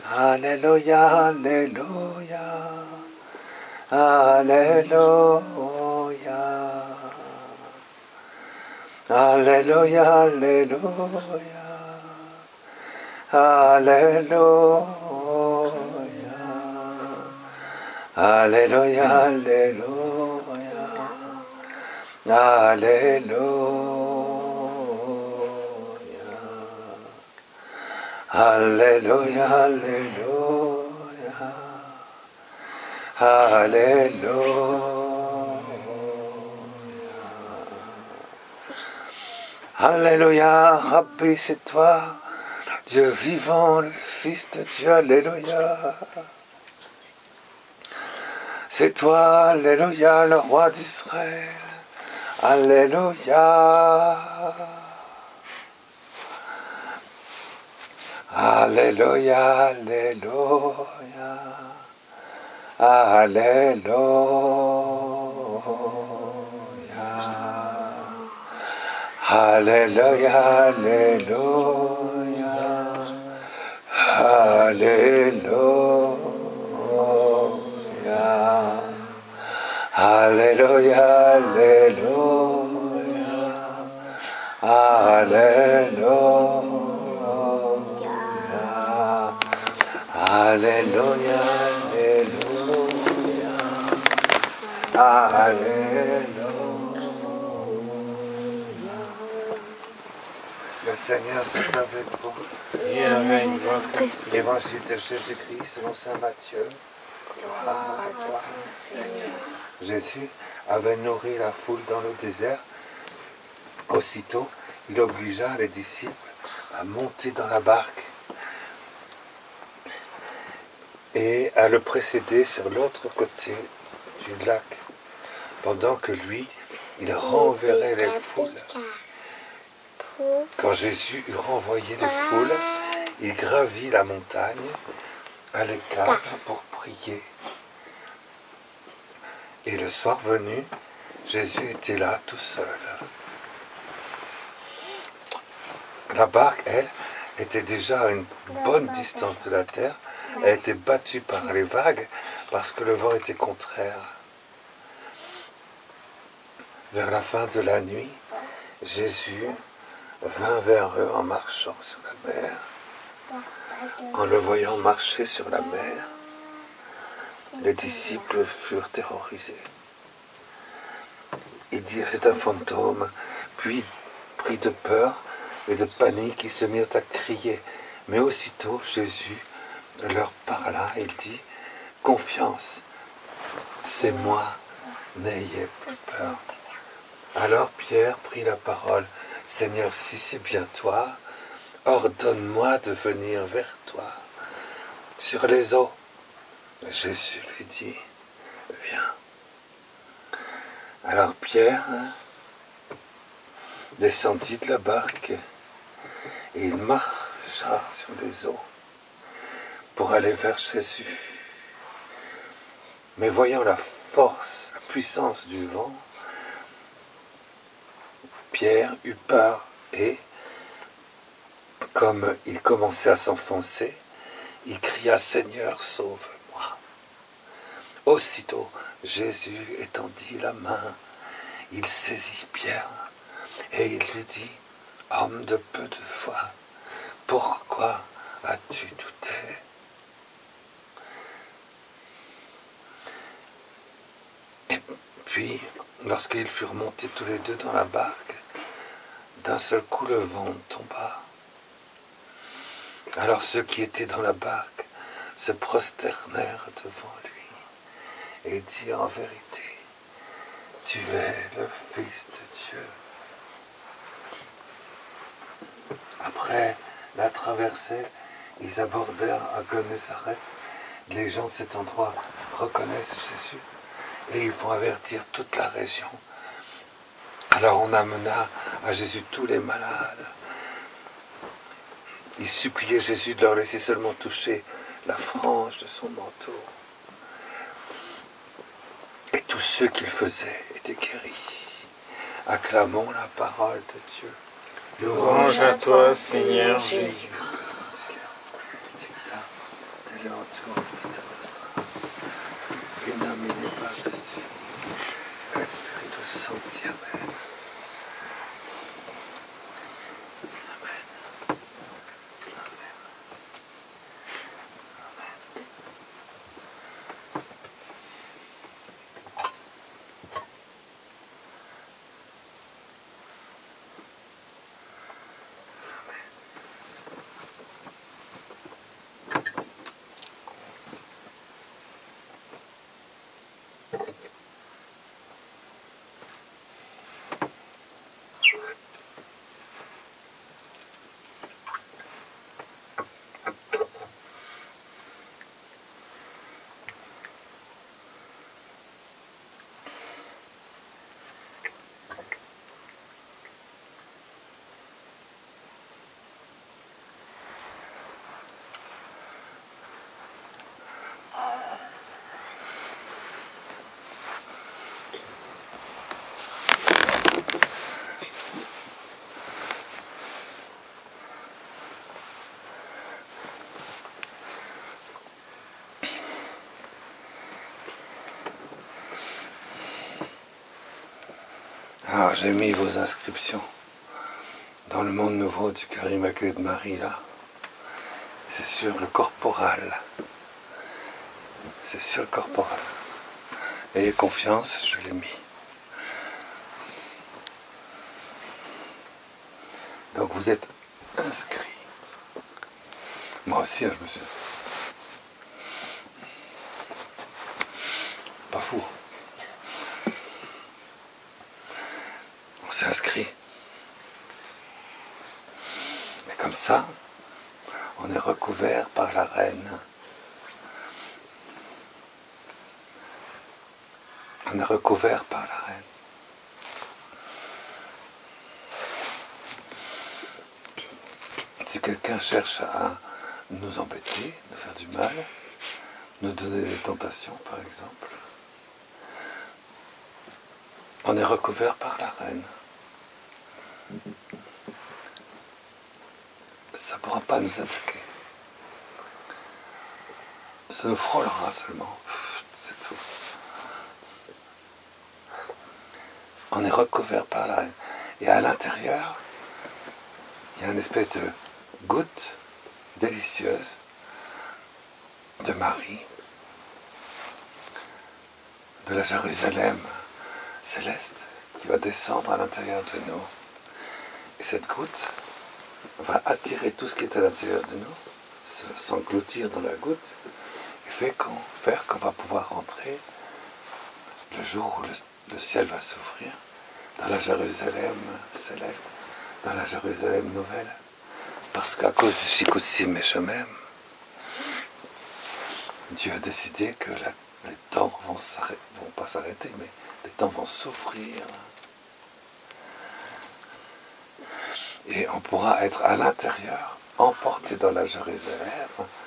Alléluia, Alléluia, Alléluia, Alléluia, Alléluia, Alléluia, Alléluia, Alléluia, Alléluia, Alléluia, Alléluia, Alléluia, Alléluia, Rabbi, c'est toi, Dieu vivant, le Fils de Dieu, Alléluia. C'est toi, Alléluia, le roi d'Israël, Alléluia. Alléluia, Alléluia, Alléluia, Alléluia, Alléluia, Alléluia, Alléluia, Alléluia. Alléluia, Alléluia, Alléluia. Le Seigneur soit avec vous. Et avec votre esprit. Évangile de Jésus-Christ selon saint Matthieu. Gloire à toi, Seigneur. Jésus avait nourri la foule dans le désert. Aussitôt, il obligea les disciples à monter dans la barque et à le précéder sur l'autre côté du lac, pendant que lui, il renverrait les foules. Quand Jésus eut renvoyé les foules, il gravit la montagne à l'écart pour prier. Et le soir venu, Jésus était là tout seul. La barque, elle, était déjà à une bonne distance de la terre. Elle était battue par les vagues parce que le vent était contraire. Vers la fin de la nuit, Jésus vint vers eux en marchant sur la mer. En le voyant marcher sur la mer, les disciples furent terrorisés. Ils dirent: c'est un fantôme. Puis, pris de peur et de panique, ils se mirent à crier. Mais aussitôt, Jésus leur parla, il dit: confiance, c'est moi, n'ayez plus peur. Alors Pierre prit la parole: Seigneur, si c'est bien toi, ordonne-moi de venir vers toi sur les eaux. Jésus lui dit: viens. Alors Pierre descendit de la barque et il marcha sur les eaux pour aller vers Jésus. Mais voyant la force, la puissance du vent, Pierre eut peur et, comme il commençait à s'enfoncer, il cria: Seigneur, sauve-moi. Aussitôt, Jésus étendit la main, il saisit Pierre et il lui dit: homme de peu de foi, pourquoi as-tu douté? Et puis, lorsqu'ils furent montés tous les deux dans la barque, d'un seul coup le vent tomba. Alors ceux qui étaient dans la barque se prosternèrent devant lui et dirent: en vérité, tu es le Fils de Dieu. Après la traversée, ils abordèrent à Gennesaret. Les gens de cet endroit reconnaissent Jésus et ils vont avertir toute la région. Alors on amena à Jésus tous les malades. Ils suppliaient Jésus de leur laisser seulement toucher la frange de son manteau. Et tous ceux qu'il faisait étaient guéris. Acclamons la parole de Dieu. Louange à toi, Seigneur Jésus. aller-retour de Vita Nostra. In nomine Patris, et Spiritus Sancti. Amen. Ah, j'ai mis vos inscriptions dans le monde nouveau du cœur immaculé de Marie, là. C'est sur le corporal. C'est sur le corporal. Ayez confiance, je l'ai mis. Donc vous êtes inscrits. Moi aussi, je me suis inscrit. Pas fou. On s'est inscrit. Mais comme ça, on est recouvert par la reine. On est recouvert par la reine. Si quelqu'un cherche à nous embêter, nous faire du mal, nous donner des tentations, par exemple, on est recouvert par la reine. Ça ne pourra pas nous attaquer. Ça nous frôlera seulement. C'est tout. On est recouvert par la reine. Et à l'intérieur, il y a une espèce de goutte délicieuse de Marie, de la Jérusalem céleste qui va descendre à l'intérieur de nous. Et cette goutte va attirer tout ce qui est à l'intérieur de nous, s'engloutir dans la goutte, et faire qu'on va pouvoir rentrer le jour où le ciel va s'ouvrir dans la Jérusalem céleste, dans la Jérusalem nouvelle. Parce qu'à cause du Sikutsim et Shemem, Dieu a décidé que les temps vont pas s'arrêter, mais les temps vont s'ouvrir. Et on pourra être à l'intérieur, emporté dans la Jérusalem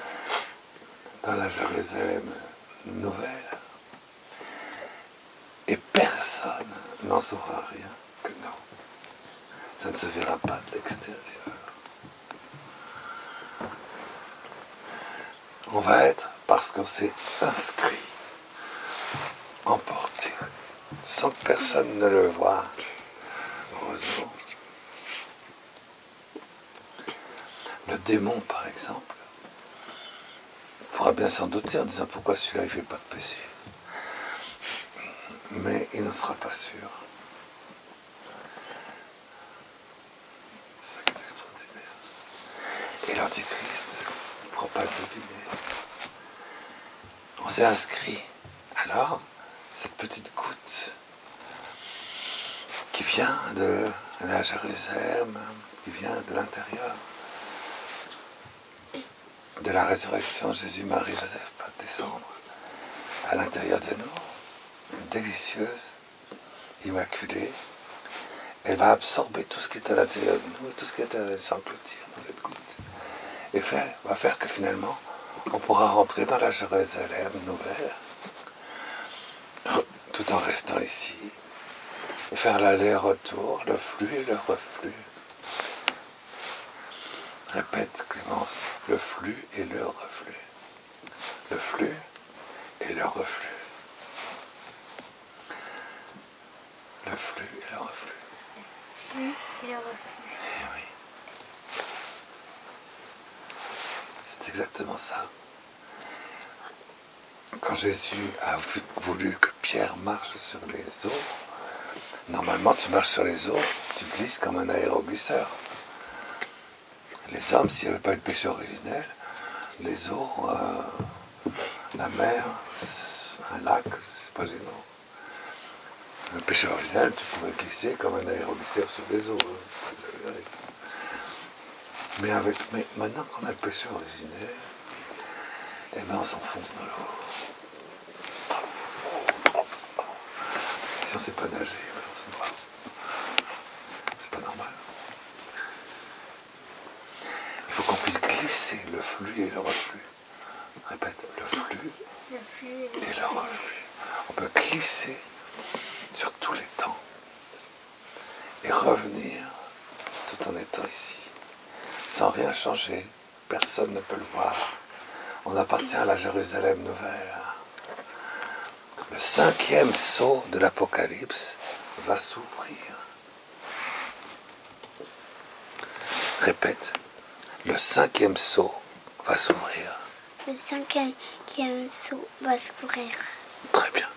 nouvelle. Et personne n'en saura rien que nous. Ça ne se verra pas de l'extérieur. On va être, parce qu'on s'est inscrit, emporté, sans que personne ne le voie. Heureusement. Le démon, par exemple, pourra bien s'en douter en disant pourquoi celui-là il ne fait pas de péché. Mais il n'en sera pas sûr. C'est ça qui est extraordinaire. Et l'Antichrist ne pourra pas le deviner. On s'est inscrit. Alors, cette petite goutte qui vient de la Jérusalem, qui vient de l'intérieur, de la résurrection, Jésus, Marie, Joseph va descendre à l'intérieur de nous, délicieuse, immaculée. Elle va absorber tout ce qui est à l'intérieur de nous, tout ce qui est à s'engloutir dans cette goutte. Et va faire que finalement, on pourra rentrer dans la Jérusalem nouvelle, tout en restant ici, et faire l'aller-retour, le flux et le reflux. Répète, Clémence, le flux et le reflux. Eh oui. C'est exactement ça. Quand Jésus a voulu que Pierre marche sur les eaux, normalement tu marches sur les eaux, tu glisses comme un aéroglisseur. Les hommes, s'il n'y avait pas eu de péché originel, les eaux, la mer, un lac, c'est pas gênant. Le péché originel, tu pouvais glisser comme un aéroglisseur sur les eaux. Mais maintenant qu'on a le péché originel, eh bien on s'enfonce dans l'eau. Si on ne sait pas nager, on se noie. C'est pas normal. Il faut qu'on puisse glisser le flux et le reflux. Répète, le flux et le reflux. On peut glisser sur tous les temps et revenir tout en étant ici. Sans rien changer, personne ne peut le voir. On appartient à la Jérusalem nouvelle. Le 5e sceau de l'Apocalypse va s'ouvrir. Répète, le 5e sceau va s'ouvrir. Le 5e sceau va s'ouvrir. Très bien.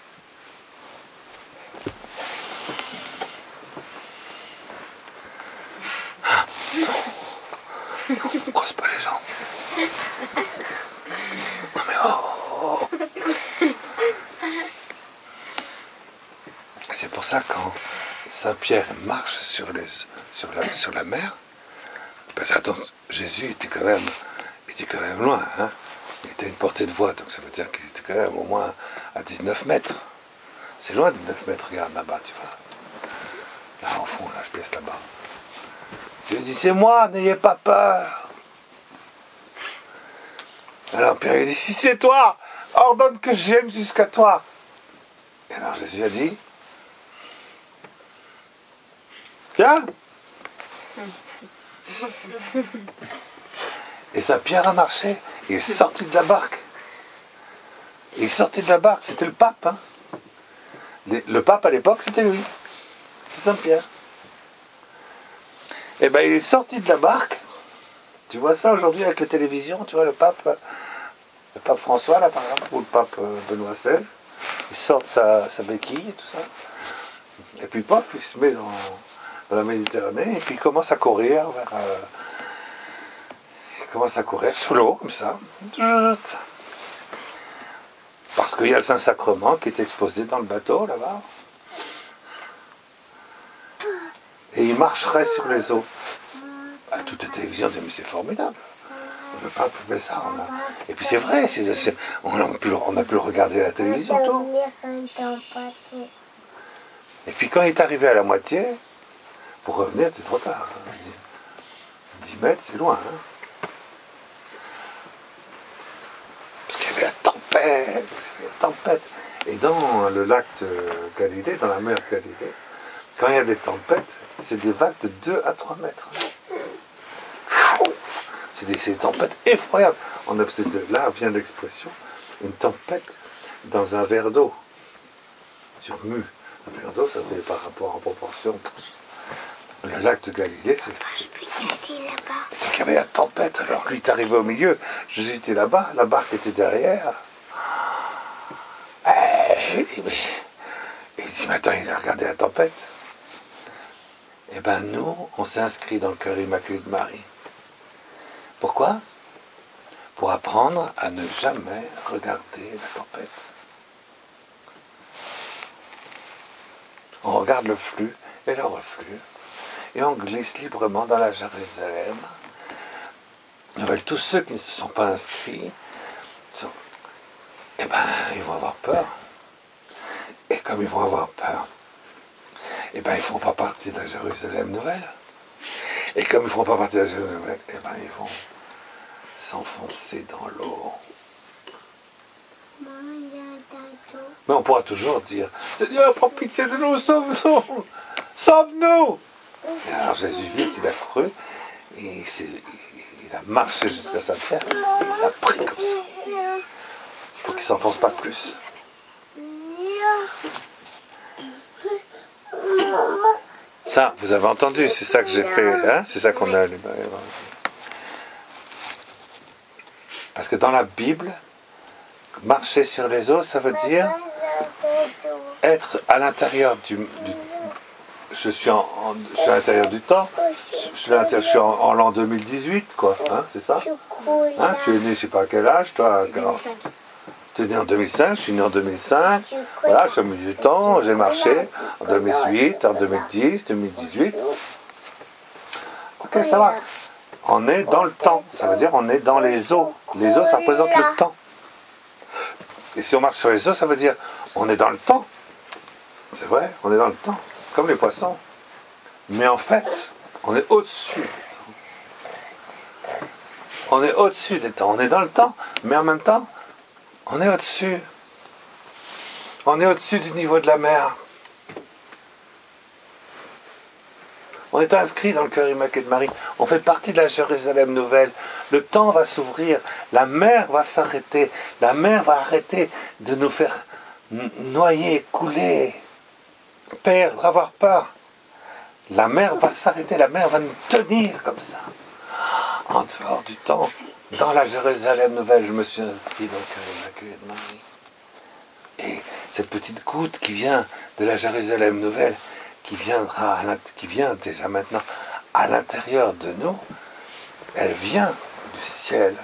Non, on ne croise pas les jambes. Non mais oh. C'est pour ça quand Saint Pierre marche sur la mer, parce que attends, Jésus était quand même loin, hein. Il était à une portée de voix, donc ça veut dire qu'il était quand même au moins à 19 mètres. C'est loin 19 mètres, regarde là-bas, tu vois. Là au fond, là, je baisse là-bas. Je lui dis, c'est moi, n'ayez pas peur. Alors Pierre il dit, si c'est toi, ordonne que j'aime jusqu'à toi. Et alors Jésus a dit, viens. Et Saint Pierre a marché, il est sorti de la barque. Il est sorti de la barque, c'était le pape. Hein. Le pape à l'époque, c'était lui. C'est Saint Pierre. Et bien il est sorti de la barque. Tu vois ça aujourd'hui avec la télévision, tu vois le pape François là par exemple, ou le pape Benoît XVI, il sort de sa béquille et tout ça. Et puis paf, il se met dans la Méditerranée et puis il commence à courir sous l'eau comme ça. Parce qu'il y a le Saint-Sacrement qui est exposé dans le bateau là-bas. Et il marcherait sur les eaux. Toute la télévision dit mais c'est formidable. Le pape fait ça. Et puis c'est vrai, on a pu le regarder à la télévision tout. Et puis quand il est arrivé à la moitié, pour revenir c'était trop tard. 10 mètres c'est loin. Hein. Parce qu'il y avait la tempête. Et dans le lac de Galilée, dans la mer Galilée, quand il y a des tempêtes, c'est des vagues de 2 à 3 mètres. C'est des tempêtes effroyables. Là vient l'expression, une tempête dans un verre d'eau. Sur mu. Un verre d'eau, ça fait par rapport en proportion. Le lac de Galilée, c'est... Donc il y avait la tempête, alors lui est arrivé au milieu. Jésus était là-bas, la barque était derrière. Il dit, mais attends, il a regardé la tempête. Eh bien nous, on s'est inscrit dans le cœur immaculé de Marie. Pourquoi ? Pour apprendre à ne jamais regarder la tempête. On regarde le flux et le reflux, et on glisse librement dans la Jérusalem. Tous ceux qui ne se sont pas inscrits, eh ben, ils vont avoir peur. Et comme ils vont avoir peur, eh ben, ils ne feront pas partie de la Jérusalem nouvelle. Et comme ils ne feront pas partie de la Jérusalem nouvelle, eh ben, ils vont s'enfoncer dans l'eau. Mais on pourra toujours dire, Seigneur, prends pitié de nous, sauve-nous, sauve-nous. Et alors Jésus vite, il a cru, et il a marché jusqu'à sa terre, il a pris comme ça, pour qu'il ne s'enfonce pas plus. Ça, vous avez entendu, c'est ça que j'ai fait, hein? C'est ça qu'on a lu. Parce que dans la Bible, marcher sur les eaux, ça veut dire être à l'intérieur je suis à l'intérieur du temps, je suis en l'an 2018, quoi, hein, c'est ça? Hein, tu es né, je sais pas à quel âge, toi? Tu es né en 2005, je suis né en 2005, voilà, j'ai mis du temps, j'ai marché en 2008, en 2010, 2018. Ok, ça va. On est dans le temps, ça veut dire on est dans les eaux. Les eaux, ça représente le temps. Et si on marche sur les eaux, ça veut dire on est dans le temps. C'est vrai, on est dans le temps, comme les poissons. Mais en fait, on est au-dessus des temps. On est au-dessus des temps. On est dans le temps, mais en même temps, on est au-dessus. On est au-dessus du niveau de la mer. On est inscrit dans le cœur immaculé de Marie. On fait partie de la Jérusalem nouvelle. Le temps va s'ouvrir. La mer va s'arrêter. La mer va arrêter de nous faire noyer, couler, perdre, avoir peur. La mer va s'arrêter. La mer va nous tenir comme ça. En dehors du temps, dans la Jérusalem nouvelle, je me suis inscrit dans le cœur immaculé de Marie. Et cette petite goutte qui vient de la Jérusalem nouvelle, qui vient déjà maintenant à l'intérieur de nous, elle vient du ciel.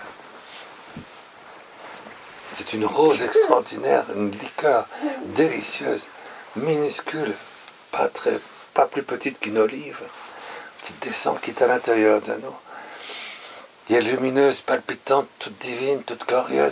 C'est une rose extraordinaire, une liqueur délicieuse, minuscule, pas plus petite qu'une olive, qui descend, qui est à l'intérieur de nous. Elle est lumineuse, palpitante, toute divine, toute glorieuse,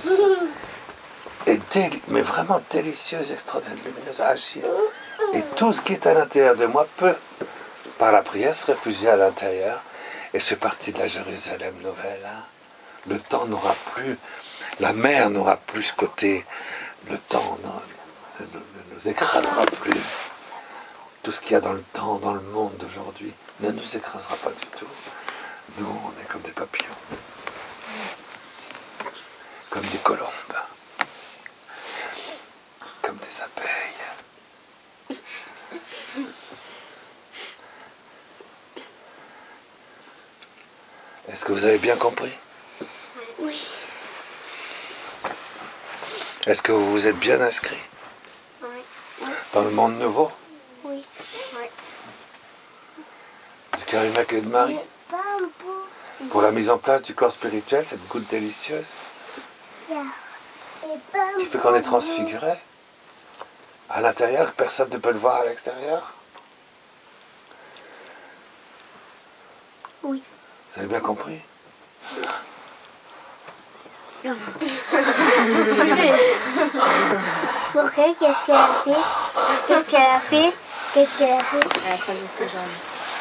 mais vraiment délicieuse, extraordinaire, lumineuse, agir. Et tout ce qui est à l'intérieur de moi peut, par la prière, se réfugier à l'intérieur. Et je fais partie de la Jérusalem nouvelle. Hein. Le temps n'aura plus, la mer n'aura plus ce côté. Le temps ne nous écrasera plus. Tout ce qu'il y a dans le temps, dans le monde d'aujourd'hui, ne nous écrasera pas du tout. Nous, on est comme des papillons. Comme des colombes. Comme des abeilles. Est-ce que vous avez bien compris? Oui. Est-ce que vous vous êtes bien inscrit? Oui. Dans le monde nouveau? Oui. Oui. Du cœur immaculé de Marie? Pour la mise en place du corps spirituel, cette goutte délicieuse qui fait qu'on est transfiguré à l'intérieur, que personne ne peut le voir à l'extérieur? Oui. Vous avez bien compris? Pourquoi? Qu'est-ce qu'elle a fait? Qu'est-ce qu'elle a fait? Qu'est-ce qu'elle a fait? Elle a choisi ses jambes.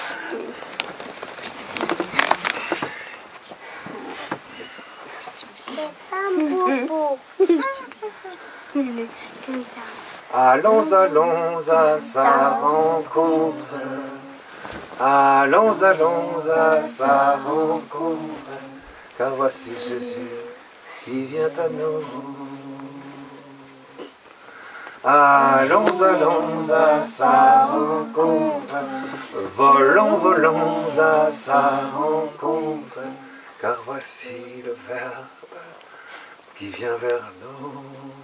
C'est un boubou. Allons, allons à sa rencontre. Allons, allons à sa rencontre. Car voici Jésus qui vient à nous. Allons, allons à sa rencontre. Volons, volons à sa rencontre. Car voici le Verbe qui vient vers nous.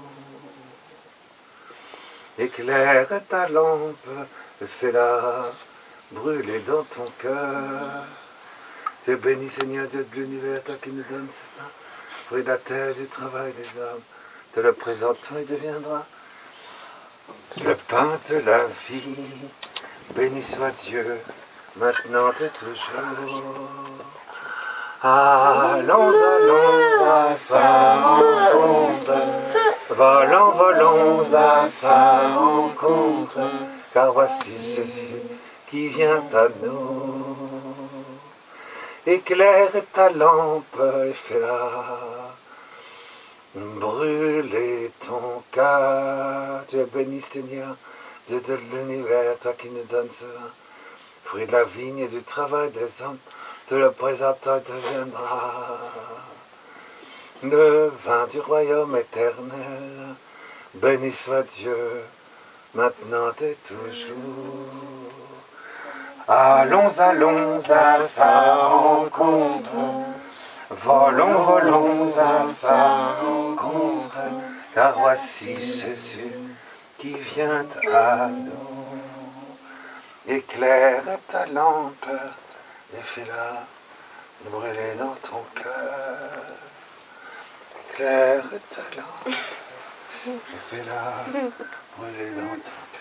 Éclaire ta lampe, fais-la brûler dans ton cœur. Dieu béni Seigneur, Dieu de l'univers, toi qui nous donnes ce pain, fruit de la terre, du travail des hommes, te le présentons, il deviendra le pain de la vie. Béni soit Dieu, maintenant et toujours. Allons, allons à sa rencontre, volons, volons à sa rencontre, car voici Jésus qui vient à nous. Éclaire ta lampe et fais-la brûler ton cœur. Dieu béni Seigneur, Dieu de l'univers, toi qui nous donnes ce vin, fruit de la vigne et du travail des hommes, te le présentant deviendra le vin du royaume éternel. Béni soit Dieu, maintenant et toujours. Allons, allons à sa rencontre. Volons, volons à sa rencontre. Car voici Jésus qui vient à nous. Éclaire ta lampe et fais-la brûler dans ton cœur. Éclaire ta lampe et fais-la brûler dans ton cœur.